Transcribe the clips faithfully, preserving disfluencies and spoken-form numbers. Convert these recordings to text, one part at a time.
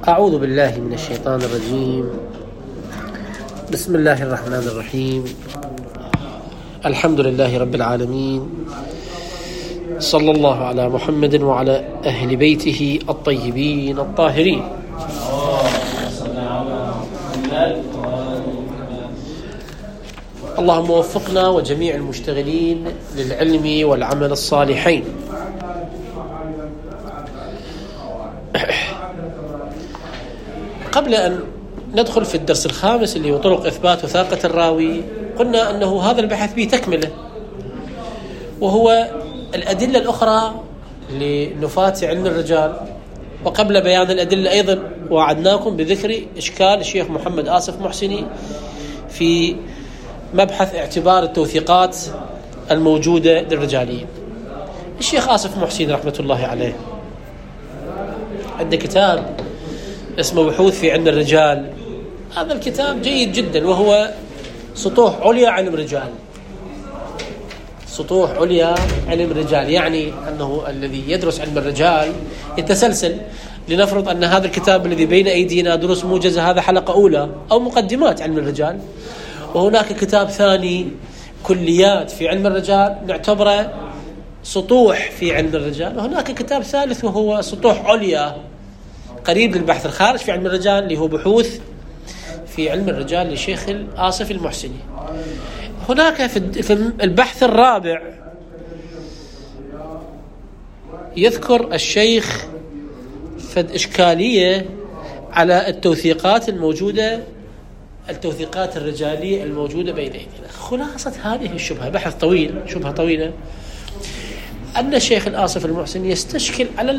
أعوذ بالله من الشيطان الرجيم. بسم الله الرحمن الرحيم. الحمد لله رب العالمين، صلى الله على محمد وعلى أهل بيته الطيبين الطاهرين. اللهم وفقنا وجميع المشتغلين للعلم والعمل الصالحين. قبل أن ندخل في الدرس الخامس اللي هو طرق إثبات وثاقة الراوي، قلنا أنه هذا البحث به تكملة، وهو الأدلة الأخرى لنفاة علم الرجال. وقبل بيان الأدلة أيضا وعدناكم بذكر إشكال الشيخ محمد آصف محسني في مبحث اعتبار التوثيقات الموجودة للرجاليين. الشيخ آصف محسني رحمة الله عليه عنده كتاب اسمه بحوث في علم الرجال. هذا الكتاب جيد جدا، وهو سطوح عليا علم الرجال. سطوح عليا علم الرجال يعني أنه الذي يدرس علم الرجال يتسلسل. لنفرض أن هذا الكتاب الذي بين أيدينا دروس موجزة، هذا حلقة أولى أو مقدمات علم الرجال، وهناك كتاب ثاني كليات في علم الرجال نعتبره سطوح في علم الرجال، وهناك كتاب ثالث وهو سطوح عليا قريب للبحث الخارج في علم الرجال اللي هو بحوث في علم الرجال للشيخ آصف المحسني. هناك في البحث الرابع يذكر الشيخ فد إشكالية على التوثيقات الموجودة، التوثيقات الرجالية الموجودة بين أيدينا. خلاصة هذه الشبهة، بحث طويل، شبهة طويلة، أن الشيخ الآصف المحسني يستشكل على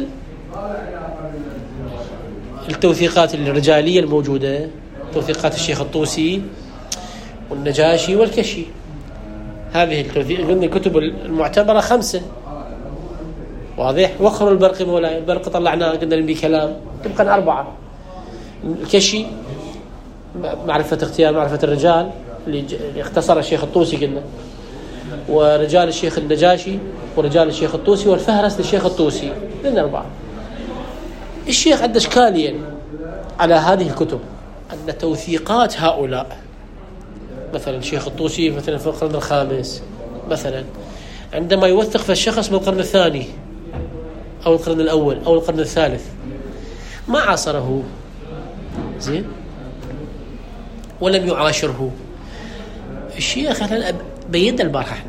التوثيقات الرجالية الموجودة، توثيقات الشيخ الطوسي والنجاشي والكشي. هذه التوثيق قلنا الكتب المعتبرة خمسة، واضح. وخر البرقي مولاي، البرقي طلعناه قلنا لهم بكلام، تبقى أربعة. الكشي معرفة اختيار معرفة الرجال اللي اختصر الشيخ الطوسي قلنا، ورجال الشيخ النجاشي ورجال الشيخ الطوسي، والفهرس للشيخ الطوسي، قلنا أربعة. الشيخ عنده إشكاليا على هذه الكتب أن توثيقات هؤلاء، مثلا الشيخ الطوسي مثلا في القرن الخامس مثلا، عندما يوثق في الشخص بالقرن الثاني أو القرن الأول أو القرن الثالث، ما عاصره زين ولم يعاشره. الشيخ أنا بينا البارحة احنا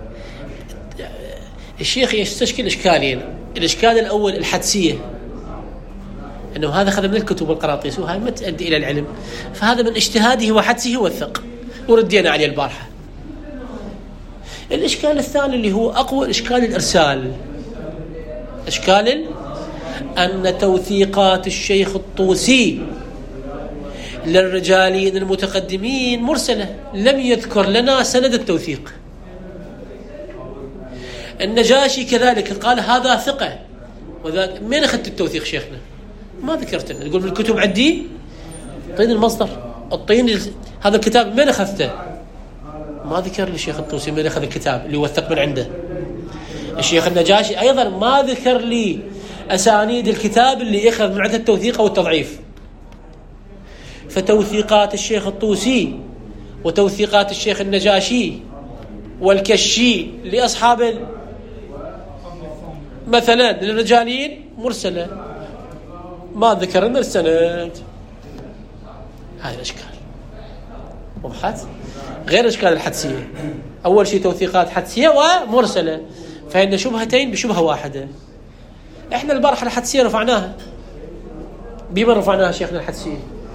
الشيخ يستشكل إشكالين. الإشكال الأول الحدسية، أنه هذا خذ من الكتب والقراطيس وهذا ما تؤدي إلى العلم، فهذا من اجتهاده وحدسه وثق، وردينا عليه البارحة. الإشكال الثاني اللي هو أقوى، إشكال الإرسال. إشكال أن توثيقات الشيخ الطوسي للرجالين المتقدمين مرسلة، لم يذكر لنا سند التوثيق. النجاشي كذلك قال هذا ثقة، وذاك من أخذت التوثيق شيخنا؟ ما ذكرت لنا. يقول من الكتب عندي، طين المصدر، الطين هذا الكتاب من أخذته؟ ما ذكر للشيخ الطوسي من أخذ الكتاب اللي وثق من عنده. الشيخ النجاشي أيضا ما ذكر لي أسانيد الكتاب اللي أخذ من عنده التوثيق أو التضعيف. فتوثيقات الشيخ الطوسي وتوثيقات الشيخ النجاشي والكشي لأصحاب مثلا للرجالين مرسلة، ما ذكر لنا السند. هذا الإشكال وضحت. غير الإشكال الحدسية، أول شيء توثيقات حدسية ومرسلة، فإن شبهتين بشبهة واحدة. إحنا البارحة الحدسية رفعناها، بما رفعناها شيخنا الحدسية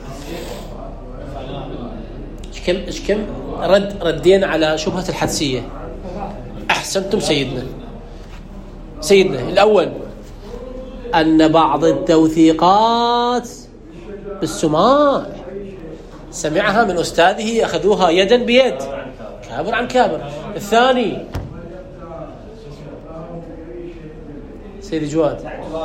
إيش كم إيش كم رد ردينا على شبهة الحدسية. أحسنتم سيدنا. سيدنا الأول أن بعض التوثيقات بالسماع، سمعها من أستاذه، أخذوها يدا بيد، كابر عن كابر. الثاني سيدي جواد،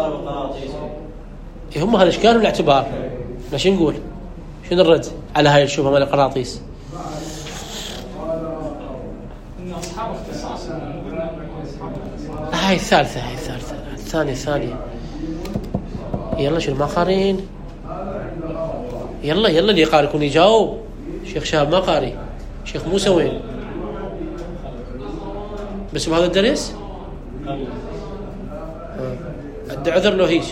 هم هذا الإشكال والاعتبار. ماشي نقول شنو الرد على هاي الشبهة مال القراطيس؟ هاي الثالثة، هاي الثالثة، الثانية الثانية. يلا شنو ما قارين يلا يلا اللي قاري يكون يجاوب. شيخ شهاب ما قاري، شيخ موسى وين؟ بس بهذا الدرس عنده عذر لو هيك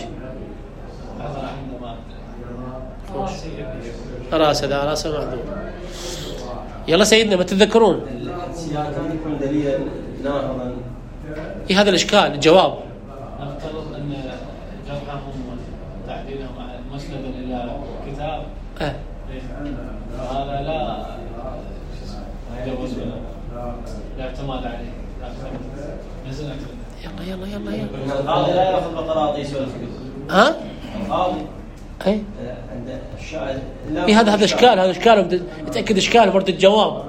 راسه ذا راسه معذور. يلا سيدنا ما تتذكرون السياق يكون دليلا ناهضا. إيه هذا الإشكال. الجواب نفترض أن جرحهم وتعديلهم مسندا إلى كتاب أه. هذا لا يجوز لا اعتماد عليه. يلا يلا يلا يلا القاضي لا يأخذ بقراطيس ولا فلوس. ها؟ القاضي أي عند الشاهد. إيه هذا هذا إشكال هذا إشكال يتأكد إشكال برد الجواب.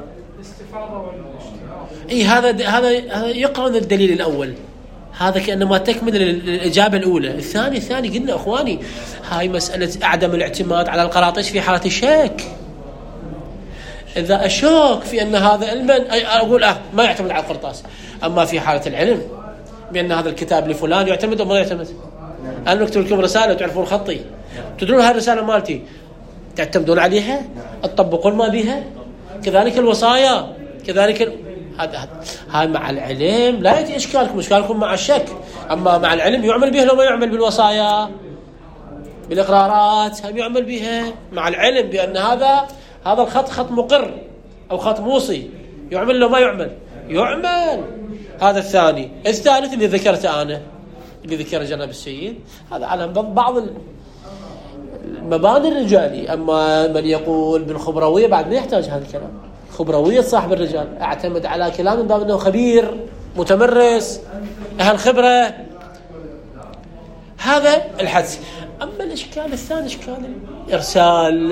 إيه هذا هذا هذا يقرن الدليل الأول. هذا كأنما تكمل الإجابة الأولى. الثاني الثاني قلنا أخواني هاي مسألة عدم الاعتماد على القراطيس في حالة الشك. إذا أشك في أن هذا علما أقول أه ما يعتمد على القرطاس. أما في حالة العلم بأن هذا الكتاب لفلان يعتمد أو ما يعتمد. أنا أكتب لكم رسالة وتعرفون خطي، تدرون هاي الرسالة مالتي تعتمدون عليها، تطبقون ما بها. كذلك الوصايا كذلك ال... هذا هاي مع العلم لا يأتي إشكالكم، إشكالكم مع الشك. أما مع العلم يعمل به لو ما يعمل بالوصايا بالإقرارات هم يعمل بها مع العلم بأن هذا هذا الخط خط مقر أو خط موصي. يعمل لو ما يعمل يعمل. هذا الثاني. الثالث اللي ذكرته أنا اللي ذكر جناب السيد هذا على بعض المباني الرجالي. أما من يقول بالخبروية بعد ما يحتاج هذا الكلام. خبروية صاحب الرجال اعتمد على كلام من باب أنه خبير متمرس أهل خبرة. هذا الحدث. أما الإشكال الثاني إشكال الإرسال.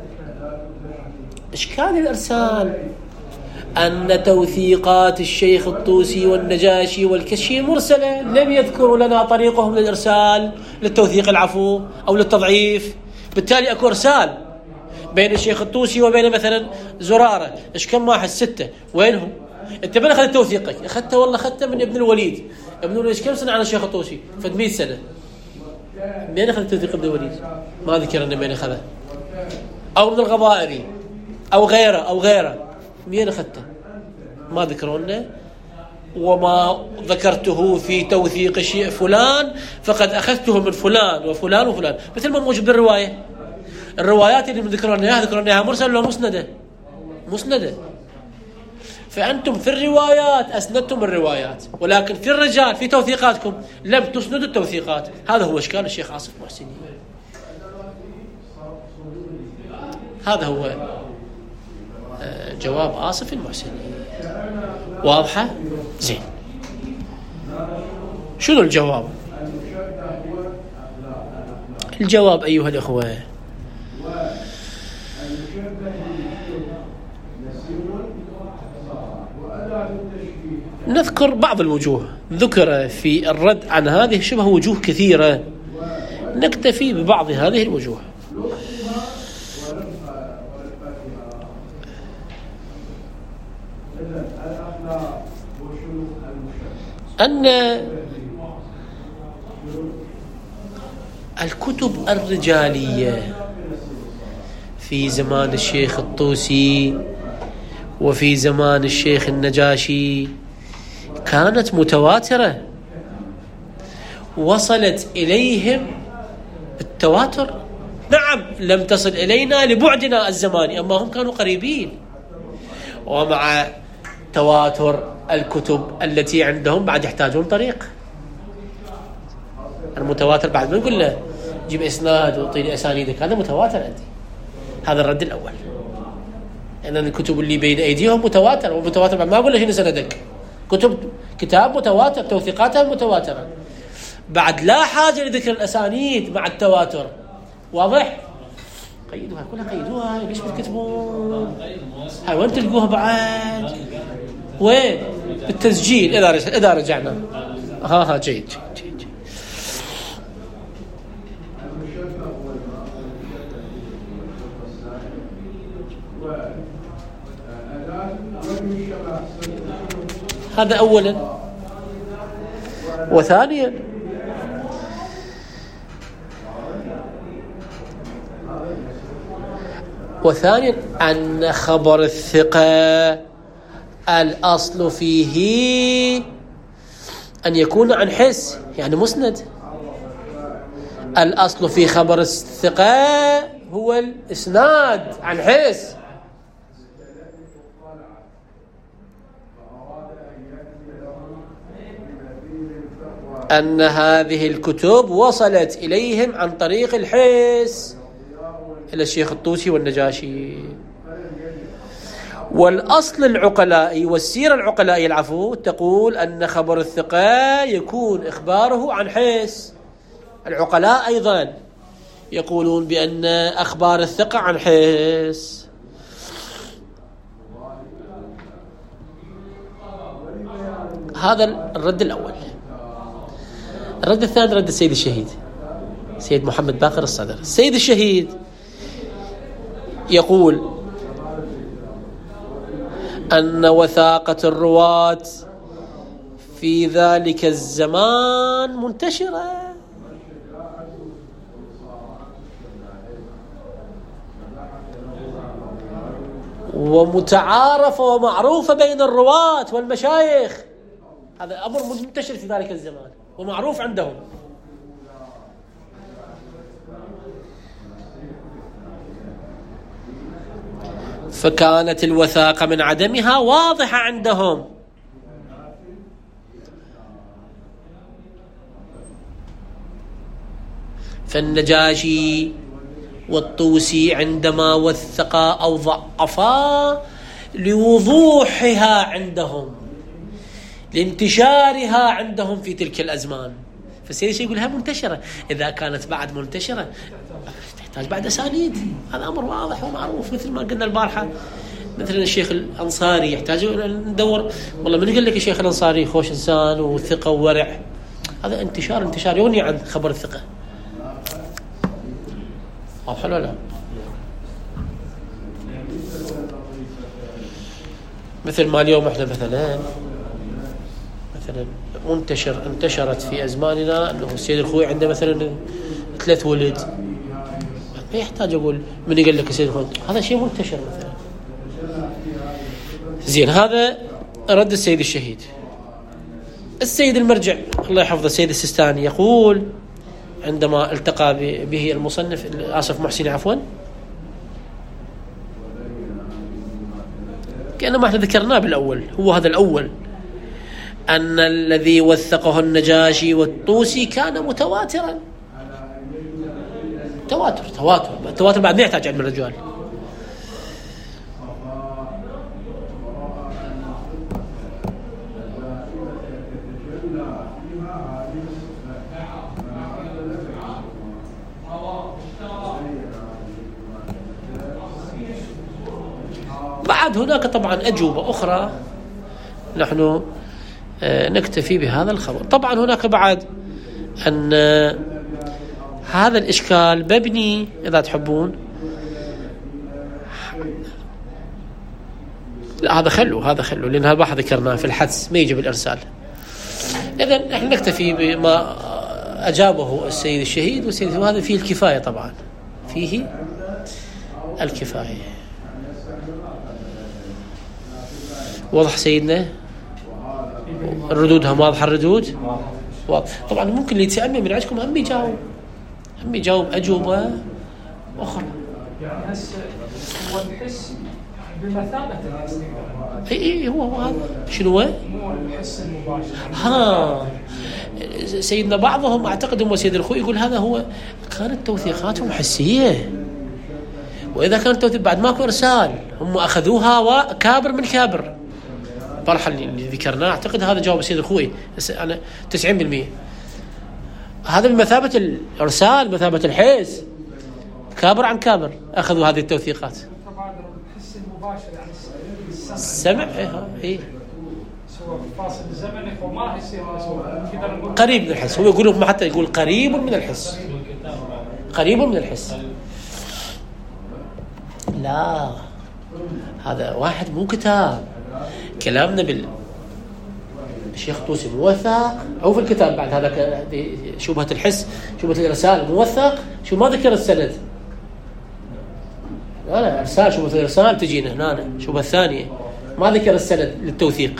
إشكال الإرسال أن توثيقات الشيخ الطوسي والنجاشي والكشي مرسلة، لم يذكروا لنا طريقهم للإرسال للتوثيق العفو أو للتضعيف. بالتالي أكو إرسال بين الشيخ الطوسي وبين مثلا زرارة. إيش كم واحد؟ ستة. وينهم؟ أنت من أخذت توثيقك؟ أخذته والله أخذته من ابن الوليد. ابن الوليد إيش كم سنة على الشيخ الطوسي؟ فد مئة سنة. من أخذ توثيق ابن الوليد؟ ما ذكر أن من أخذه. أو من الغضائري أو غيره أو غيره. مين أخذته؟ ما ذكرونا. وما ذكرته في توثيق شيء فلان فقد أخذته من فلان وفلان وفلان، مثل ما موجود بالرواية. الروايات اللي ذكرنا إياها ذكرنا إياها مرسل ولا مسندة؟ مسندة. فأنتم في الروايات أسندتم الروايات، ولكن في الرجال في توثيقاتكم لم تسندوا التوثيقات. هذا هو إشكال الشيخ عاصف محسني. هذا هو جواب آصف المحسني. واضحة؟ زين. شنو الجواب؟ الجواب أيها الأخوة نذكر بعض الوجوه. ذكر في الرد عن هذه شبه وجوه كثيرة، نكتفي ببعض هذه الوجوه. أن الكتب الرجالية في زمان الشيخ الطوسي وفي زمان الشيخ النجاشي كانت متواترة، وصلت إليهم بالتواتر. نعم لم تصل إلينا لبعدنا الزماني، أما هم كانوا قريبين. ومع تواتر الكتب التي عندهم بعد يحتاجون طريق. المتواتر بعد ما نقول له جيب إسناد وطيني أسانيدك، هذا متواتر عندي. هذا الرد الأول. لأن الكتب اللي بين أيديهم متواتر، ومتواتر بعد ما أقول له هنا سندك. كتب كتاب متواتر توثيقاتها متواترة، بعد لا حاجة لذكر الأسانيد مع التواتر. واضح؟ قيدوها كلها قيدوها. ليش بتكتبون هاي؟ وين تلقوها بعد؟ وين؟ بالتسجيل إذا رجع إذا رجعنا. ها ها جيد جيد جيد. هذا أولا. وثانيا وثانيا أن خبر الثقة الأصل فيه أن يكون عن حس، يعني مسند. الأصل في خبر الثقة هو الإسناد عن حس. أن هذه الكتب وصلت إليهم عن طريق الحس إلى الشيخ الطوسي والنجاشي. والأصل العقلائي والسيرة العقلائية العفو تقول أن خبر الثقة يكون إخباره عن حس. العقلاء أيضا يقولون بأن أخبار الثقة عن حس. هذا الرد الأول. الرد الثاني رد السيد الشهيد سيد محمد باقر الصدر. السيد الشهيد يقول أن وثاقة الرواة في ذلك الزمان منتشرة ومتعارفة ومعروفة بين الرواة والمشايخ. هذا أمر منتشر في ذلك الزمان ومعروف عندهم. فكانت الوثاقة من عدمها واضحة عندهم. فالنجاشي والطوسي عندما وثقا أو ضعفا لوضوحها عندهم، لانتشارها عندهم في تلك الأزمان. فالسيد الشيخ يقولها منتشرة. إذا كانت بعد منتشرة تحتاج بعد أسانيد. هذا أمر واضح ومعروف، مثل ما قلنا البارحة مثلا الشيخ الأنصاري يحتاج ندور والله من قال لك الشيخ الأنصاري خوش إنسان وثقة وورع. هذا انتشار انتشار يغني عن خبر الثقة. واضح ولا لا؟ مثل ما اليوم احنا مثلا مثلا منتشر انتشرت في أزماننا أنه السيد الخوي عنده مثلا ثلاث ولد، ما يحتاج أقول من يقول لك السيد الخوي، هذا شيء منتشر مثلا. زين، هذا رد السيد الشهيد. السيد المرجع الله يحفظه السيد السيستاني يقول عندما التقى به المصنف آسف محسن عفوا كأنما احنا ذكرناه بالأول، هو هذا الأول، أن الذي وثقه النجاشي والطوسي كان متواترا. تواتر تواتر التواتر بعد ما يحتاج علم الرجال. بعد هناك طبعا أجوبة أخرى نحن نكتفي بهذا الخبر. طبعا هناك بعد أن هذا الإشكال مبني إذا تحبون، لا هذا خلوا هذا خلوا لأن هذا واحد ذكرناه في الحدس ما يجب الإرسال. إذن نحن نكتفي بما أجابه السيد الشهيد والسيد، وهذا فيه الكفاية طبعا فيه الكفاية. واضح سيدنا؟ الردود هم واضحة الردود؟ واضح. طبعا ممكن اللي يتسأل من عندكم هم يجاوب هم يجاوب أجوبة أخرى. يعني هسه هو الحس بمثابة الحس. إي إي هو هو هذا شنو هو؟ مو الحس المباشر. ها سيدنا بعضهم أعتقد هم سيد الخوي يقول هذا هو كانت توثيقاتهم حسية، وإذا كانت توثيق بعد ماكو إرسال هم أخذوها وكابر من كابر. البارحة اللي ذكرناه أعتقد هذا جواب السيد الخوي أنا تسعين بالمئة. هذا بمثابة الإرسال مثابة الحس كابر عن كابر أخذوا هذه التوثيقات. طبعا الحس المباشر يعني السمع إيه إيه سواء فاصل الزمن وما راح يصير نقدر نقول قريب من الحس. هو يقولوا حتى يقول قريب من الحس قريب من الحس. لا هذا واحد مو كتاب كلامنا بال الشيخ طوسي موثق أو في الكتاب بعد هذا شبهة الحس شبهة الإرسال موثق شو ما ذكر السند لا لا إرسال شبهة الإرسال تجينا هنا شبهة الثانية ما ذكر السند للتوثيق.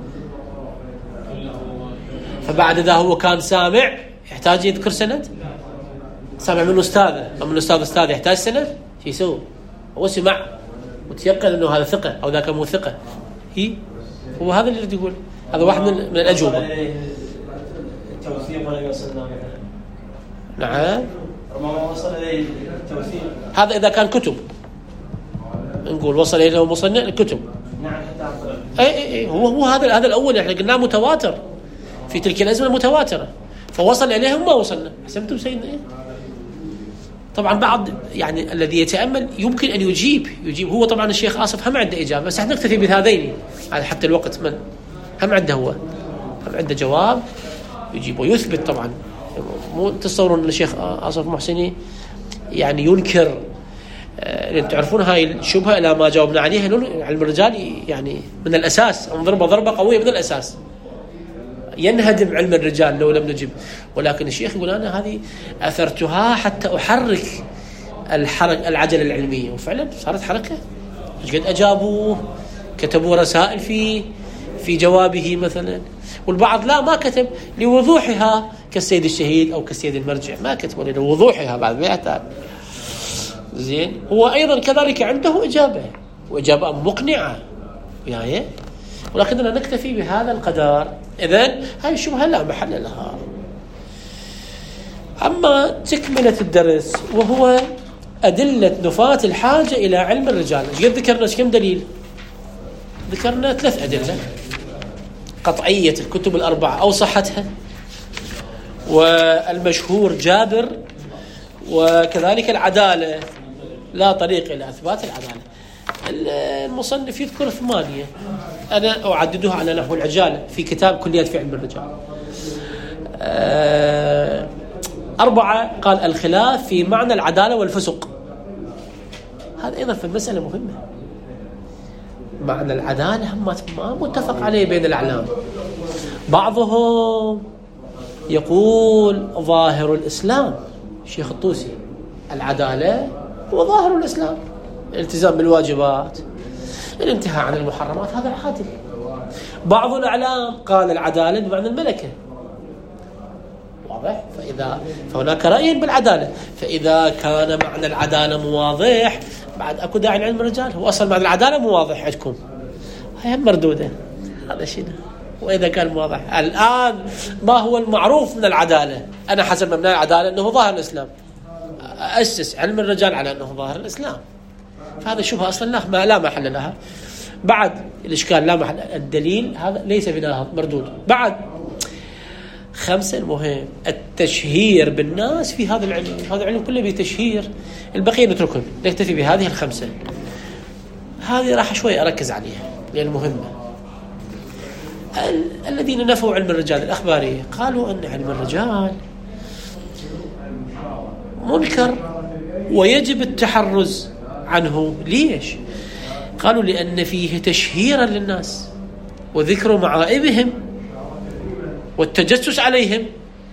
فبعد إذا هو كان سامع يحتاج يذكر سند؟ سامع من أستاذه أو من أستاذ أستاذ يحتاج سند؟ شو يسوي؟ هو سمع وتيقن أنه هذا ثقة أو ذاك مو ثقة. هي هو هذا اللي يقول. هذا واحد من, من الأجوبة. التوثيق ولا يوصلنا مثلا؟ نعم. ربما وصل إليه التوثيق. هذا إذا كان كتب. نقول وصل إليه مصنع الكتب. نعم حتى أفضل. أي أي أي هو هو هذا هذا الأول إحنا قلنا متواتر. في تلك الأزمنة متواترة. فوصل إليهم ما وصلنا. حسبتم سيدنا إيه؟ طبعا بعض يعني الذي يتأمل يمكن أن يجيب يجيب هو طبعا الشيخ آصف هم عنده إجابة بس احنا نكتفي بهذين على حتى الوقت من هم عنده هو هم عنده جواب يجيب ويثبت. طبعا مو تصورون أن الشيخ آصف محسني يعني ينكر آه لأن تعرفون هاي الشبهة إلى ما جاوبنا عليها علم الرجال يعني من الأساس ضربة ضربة قوية من الأساس ينهدم علم الرجال لو لم نجب. ولكن الشيخ يقول أنا هذه أثرتها حتى أحرك الحركة العجلة العلمية وفعلا صارت حركة. قد أجابوه كتبوا رسائل في في جوابه مثلا والبعض لا ما كتب لوضوحها كالسيد الشهيد أو كالسيد المرجع ما كتبوا لوضوحها بعد ما يحتاج. زين هو أيضا كذلك عنده إجابة وإجابة مقنعة يعني ولكننا نكتفي بهذا القدر. إذن هاي الشبهة لا محل لها. أما تكملة الدرس وهو أدلة نفاة الحاجة إلى علم الرجال. قد ذكرنا كم دليل؟ ذكرنا ثلاث أدلة: قطعية الكتب الأربعة أو صحتها والمشهور جابر وكذلك العدالة لا طريق إلى إثبات العدالة. المصنف يذكر ثمانية أنا أعددها على نحو العجالة في كتاب كليات في علم الرجال. أربعة قال الخلاف في معنى العدالة والفسق. هذا أيضا في المسألة مهمة. معنى العدالة ما متفق عليه بين الأعلام. بعضهم يقول ظاهر الإسلام الشيخ الطوسي العدالة هو ظاهر الإسلام الالتزام بالواجبات الانتهاء عن المحرمات هذا عادل. بعض الأعلام قال العدالة بمعنى الملكة واضح. فإذا فهناك رأي بالعدالة فإذا كان معنى العدالة مواضح بعد أكو داعي لعلم الرجال. هو أصلا معنى العدالة مواضح عندكم هي مردودة هذا شيء. وإذا كان مواضح الآن ما هو المعروف من العدالة؟ أنا حسب مبنى العدالة أنه ظاهر الإسلام أسس علم الرجال على أنه ظاهر الإسلام. فهذا شبهة أصلا لا ما لا محل لها. بعد الإشكال لا محل الدليل هذا ليس بناهض مردود. بعد خمسة المهم التشهير بالناس في هذا العلم. هذا العلم كله بتشهير البقية نتركهم نكتفي بهذه الخمسة. هذه راح شوي أركز عليها لأن مهمة. ال- الذين نفوا علم الرجال الأخبارية قالوا أن علم الرجال منكر ويجب التحرز عنه. ليش؟ قالوا لأن فيه تشهيرا للناس وذكر معائبهم والتجسس عليهم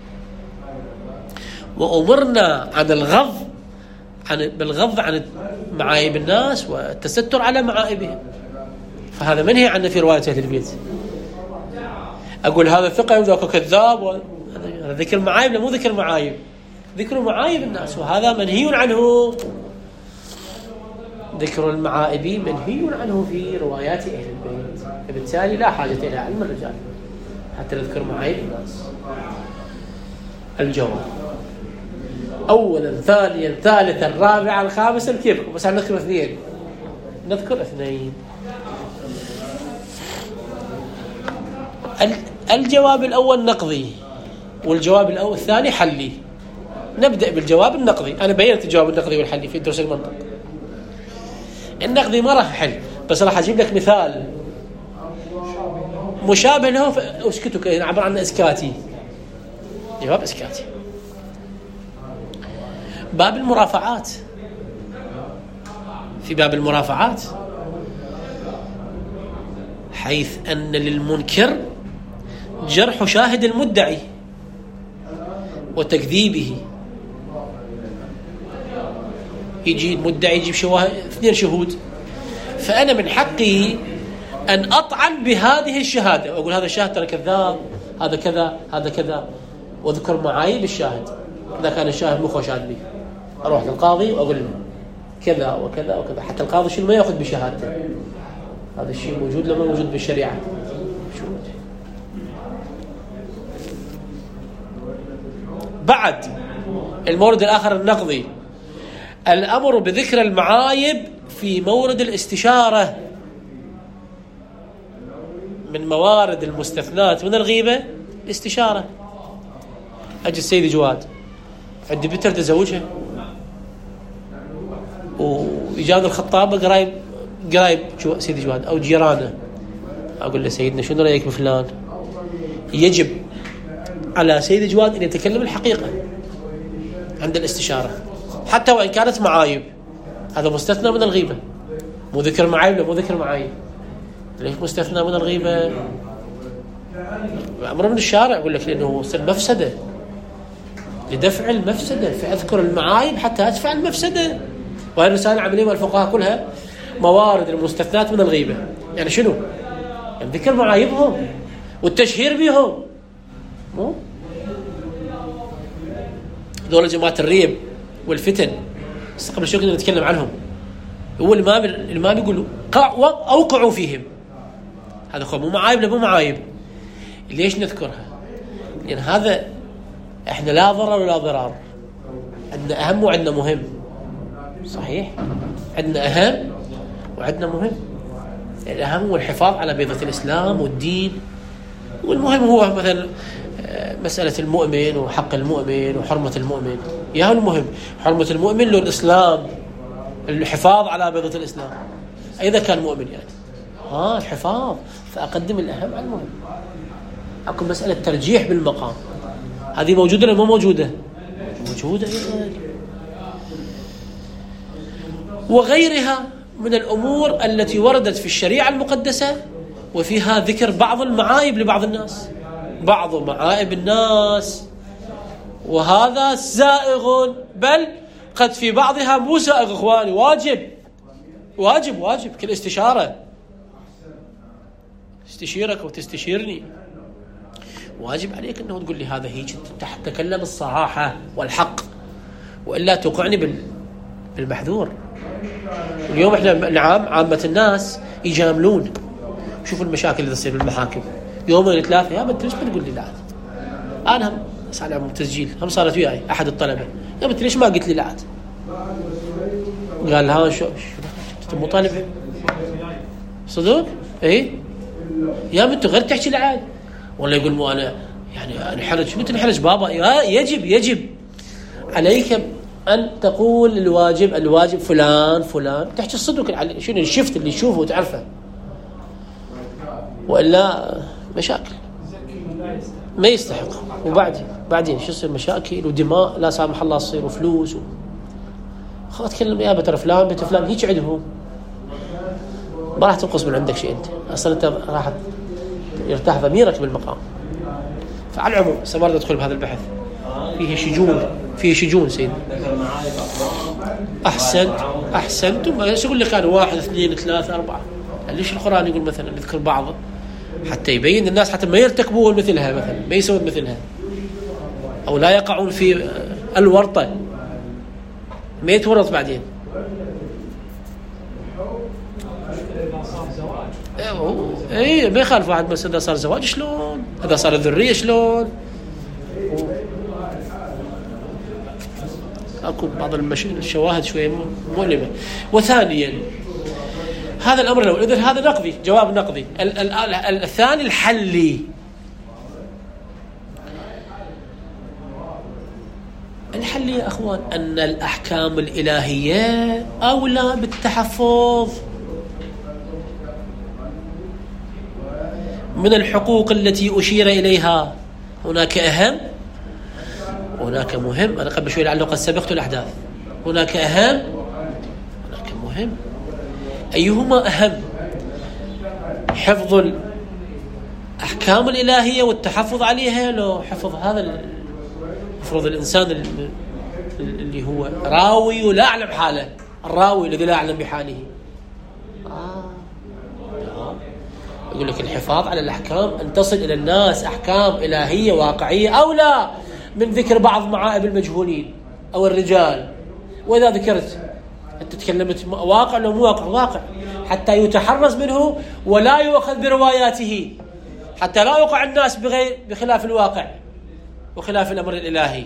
وأمرنا عن الغض عن بالغض عن معايب الناس والتستر على معائبهم. فهذا منهي عنه في رواية أهل البيت. أقول هذا ثقة وذاك كذاب و... هذا ذكر معايب مو ذكر معايب ذكر معايب الناس وهذا منهي عنه. ذكر المعائب منهي عنه في روايات أهل البيت. فبالتالي لا حاجة إلى علم الرجال حتى نذكر معايب الناس. الجواب أولا ثانيا ثالثا رابعا خامسا كيفكم بس نذكر اثنين نذكر اثنين. الجواب الأول نقضي والجواب الأول الثاني حلي. نبدأ بالجواب النقضي. أنا بينت الجواب النقضي والحلي في دروس المنطق. النقضي ما راح حل بس راح أجيب لك مثال مشابه له أسكتك عبر عن إسكاتي. جواب إسكاتي. باب المرافعات. في باب المرافعات حيث أن للمنكر جرح شاهد المدعي وتكذيبه يجي المدعي يجيب شواهد اثنين شهود، فأنا من حقي أن أطعن بهذه الشهادة وأقول هذا الشاهد ترى كذاب، هذا كذا هذا كذا، وأذكر معايب الشاهد. إذا كان الشاهد مو خوشادني أروح للقاضي وأقول له كذا وكذا وكذا، حتى القاضي شنو ما يأخذ بشهادته. هذا الشيء موجود لما موجود بالشريعة. بعد المورد الآخر النقضي، الأمر بذكر المعايب في مورد الاستشارة. من موارد المستثنات من الغيبة الاستشارة. أجي السيد جواد عندي بنت تزوجها ويجان الخطابة قرايب قرايب سيدي جواد أو جيرانه، أقول له سيدنا شنو رأيك بفلان؟ يجب على سيدي جواد أن يتكلم الحقيقة عند الاستشارة حتى وإن كانت معايب. هذا مستثنى من الغيبة. مو ذكر معايب، مو ذكر معايب. ليش مستثنى من الغيبة؟ أمر من الشارع. أقول لك لأنه مفسدة، لدفع المفسدة، فأذكر المعايب حتى أدفع المفسدة. وهي الرسالة العملية والفقهاء كلها موارد المستثنات من الغيبة. يعني شنو؟ يعني ذكر معايبهم والتشهير بهم. مو دول جماعة الريب والفتن قبل شوي كنا نتكلم عنهم. هو الإمام الإمام يقول أوقعوا فيهم. هذا خو مو معايب لا مو معايب. ليش نذكرها؟ لأن هذا إحنا لا ضرر ولا ضرار. عندنا أهم وعندنا مهم. صحيح؟ عندنا أهم وعندنا مهم. الأهم هو الحفاظ على بيضة الإسلام والدين، والمهم هو مثلا مسألة المؤمن وحق المؤمن وحرمة المؤمن. يا المهم حرمة المؤمن له الإسلام، الحفاظ على بيضة الإسلام إذا كان مؤمن يعني ها الحفاظ. فأقدم الأهم على المهم. أكو مسألة ترجيح بالمقام، هذه موجودة ولا مو موجودة؟ موجودة أيضا. وغيرها من الأمور التي وردت في الشريعة المقدسة وفيها ذكر بعض المعايب لبعض الناس، بعض معايب الناس، وهذا زائغ، بل قد في بعضها مو زائغ إخواني، واجب واجب واجب كالاستشارة. استشيرك وتستشيرني، واجب عليك أنه تقول لي هذا هيك، تتكلم الصراحة والحق، وإلا توقعني بالمحذور. اليوم احنا نعم عامة الناس يجاملون. شوفوا المشاكل اللي تصير بالمحاكم يومين ثلاثة. يا بنت ليش ما تقول لي لا؟ أنا هم صار عم تسجيل هم صارت وياي أحد الطلبة، يا بنت ليش ما قلت لي لا؟ قال ها شو شو مو طالبة صدق؟ إيه يا بنت غير تحكي لعاد. ولا يقول مو أنا يعني انحرج. شو تنحرج بابا؟ يجب يجب عليك أن تقول الواجب الواجب فلان فلان، تحكي الصدق شنو الشفت اللي تشوفه وتعرفه، وإلا مشاكل ما يستحق. وبعدين بعدين شو يصير مشاكل ودماء لا سامح الله تصير وفلوس و... خلاص تكلم يا بتر فلان بنت فلان هيك عندهم، ما راح تنقص من عندك شيء. أنت أصلا أنت راح يرتاح ضميرك بالمقام. فعلى العموم سمرت أدخل بهذا البحث فيه شجون، فيه شجون سيد. أحسنت أحسنت. ما يقول لك أنا واحد اثنين ثلاثة أربعة. ليش القرآن يقول مثلا نذكر بعض حتى يبين الناس حتى ما يرتكبون مثلها، مثلا ما يسوون مثلها أو لا يقعون في الورطة، ما يتورط بعدين. ايه ما يخالف واحد بس اذا صار زواج شلون، اذا صار ذريه شلون. اكو بعض الشواهد شويه مؤلمه. وثانيا هذا الامر الاول اذا هذا نقضي، جواب نقضي. الثاني الحلي. الحل يا أخوان أن الأحكام الإلهية أولى بالتحفظ من الحقوق التي أشير إليها. هناك أهم هناك مهم. أنا قبل شوي لعله قد سبقت الأحداث. هناك أهم هناك مهم. أيهما أهم؟ حفظ الأحكام الإلهية والتحفظ عليها، لو حفظ هذا يفرض الإنسان اللي هو راوي ولا أعلم حاله الراوي الذي لا يعلم بحاله. آه. يقول لك الحفاظ على الأحكام أن تصل إلى الناس أحكام إلهية واقعية أولى من ذكر بعض معائب المجهولين أو الرجال. وإذا ذكرت أنت تكلمت واقع لو مو واقع، واقع حتى يتحرز منه ولا يؤخذ برواياته، حتى لا يوقع الناس بغير بخلاف الواقع وخلاف الأمر الإلهي.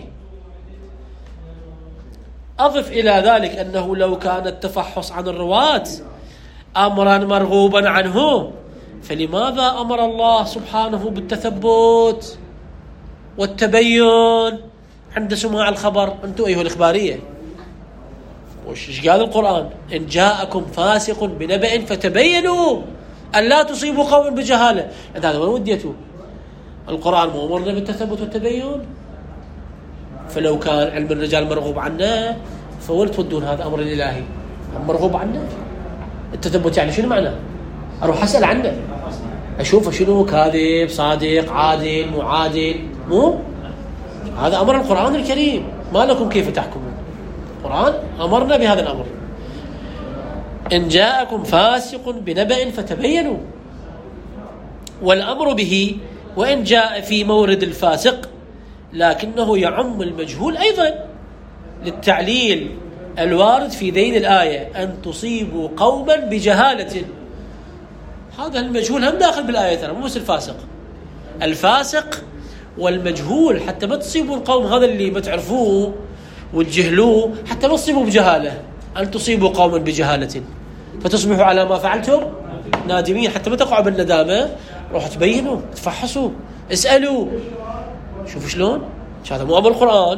أضف إلى ذلك أنه لو كان التفحص عن الرواة أمرا مرغوبا عنه، فلماذا أمر الله سبحانه بالتثبت والتبين عند سماع الخبر؟ أنتم أيها الإخبارية وش قال القرآن؟ إن جاءكم فاسق بنبأ فتبينوا أن لا تصيبوا قوما بجهالة. هذا وين وديته؟ القرآن مو أمرنا بالتثبت والتبين؟ فلو كان علم الرجال مرغوب عنه فوين تودون هذا أمر الإلهي؟ مرغوب عنه. التثبت يعني شنو معناه؟ أروح أسأل عنه أشوف شنو كاذب صادق عادل معادل، مو هذا أمر القرآن الكريم. ما لكم كيف تحكمون؟ القرآن أمرنا بهذا الأمر. إن جاءكم فاسق بنبأ فتبينوا، والأمر به وإن جاء في مورد الفاسق لكنه يعم المجهول أيضا، للتعليل الوارد في ذيل الآية أن تصيبوا قوما بجهالة. هذا المجهول هم داخل بالآية ترى، مو بس الفاسق. الفاسق والمجهول حتى ما تصيبوا القوم هذا اللي بتعرفوه وتجهلوه، حتى ما تصيبوا بجهالة، أن تصيبوا قوما بجهالة فتصبحوا على ما فعلتم نادمين. حتى ما تقعوا بالندامة، روحوا تبينوا، تفحصوا، اسألوا. شوفوا شلون هذا مو أمر القرآن.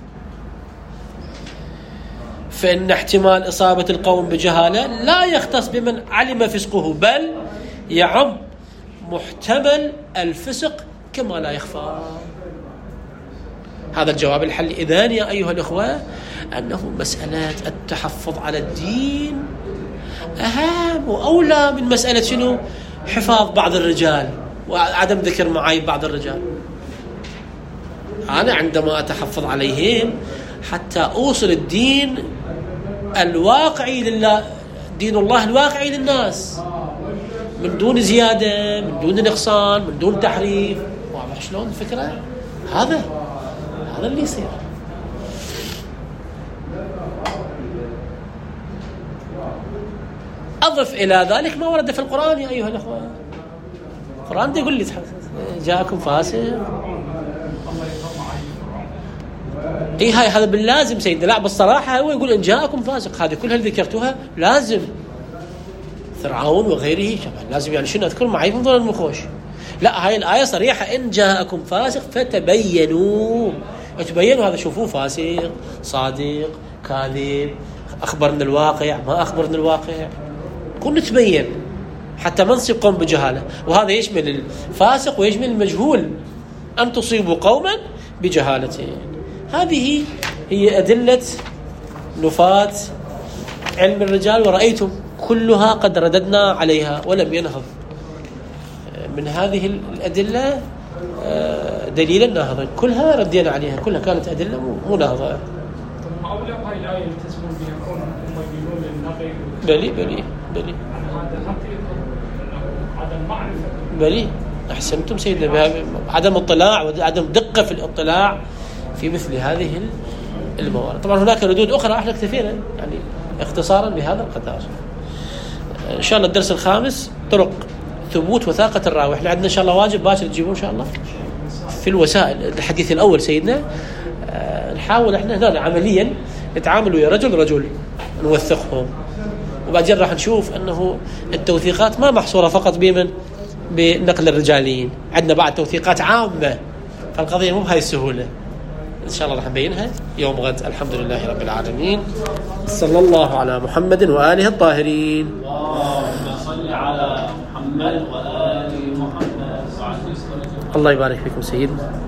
فإن احتمال إصابة القوم بجهالة لا يختص بمن علم فسقه، بل يعم محتمل الفسق كما لا يخفى. هذا الجواب الحل إذن يا أيها الأخوة أنه مسألة التحفظ على الدين أهم وأولى من مسألة شنو؟ حفاظ بعض الرجال وعدم ذكر معايب بعض الرجال. أنا عندما أتحفظ عليهم حتى أوصل الدين الواقعي لله، دين الله الواقعي للناس، من دون زيادة، من دون نقصان، من دون تحريف. واضح شلون الفكرة؟ هذا هذا اللي يصير. أضف إلى ذلك ما ورد في القرآن يا أيها الأخوة. القرآن ده يقول لي جاءكم فاسق، اي هاي هذا باللازم سيدنا. لا بالصراحه هو يقول ان جاءكم فاسق، هذه كلها اللي ذكرتوها لازم. فرعون وغيره لازم، يعني شنو اذكر معي من ضمن المخوش. لا هاي الايه صريحه ان جاءكم فاسق فتبينوا. تبينوا هذا، شوفوه فاسق صادق كاذب، اخبرنا الواقع ما اخبرنا الواقع، كل نتبين حتى ما نصيب قوم بجهاله. وهذا يشمل الفاسق ويشمل المجهول، ان تصيبوا قوما بجهاله. هذه هي أدلة نفاة علم الرجال، ورأيتم كلها قد رددنا عليها ولم ينهض من هذه الأدلة دليلا ناهضا. كلها ردينا عليها، كلها كانت أدلة مو ناهضة. أولى هاي الآية يلتزمون بها كون يبينون للنقي. بلي بلي بلي هذا حتى عدم معرفة. بلي أحسنتم سيدنا، عدم اطلاع وعدم دقة في الاطلاع في مثل هذه الموارد. طبعا هناك ردود أخرى، احنا اكتفينا يعني اختصارا بهذا القدر. إن شاء الله الدرس الخامس طرق ثبوت وثاقة الراوي. احنا عندنا إن شاء الله واجب باشر تجيبوه إن شاء الله في الوسائل. الحديث الأول سيدنا أه نحاول احنا هنا عمليا نتعامل ويا رجل رجل نوثقهم، وبعدين راح نشوف أنه التوثيقات ما محصورة فقط بمن بنقل الرجاليين، عندنا بعد توثيقات عامة، فالقضية مو بهاي السهولة. إن شاء الله راح نبينها يوم غد. الحمد لله رب العالمين، صلى الله على محمد وآله الطاهرين. اللهم صل على محمد وآل محمد. الله يبارك فيكم سيدنا.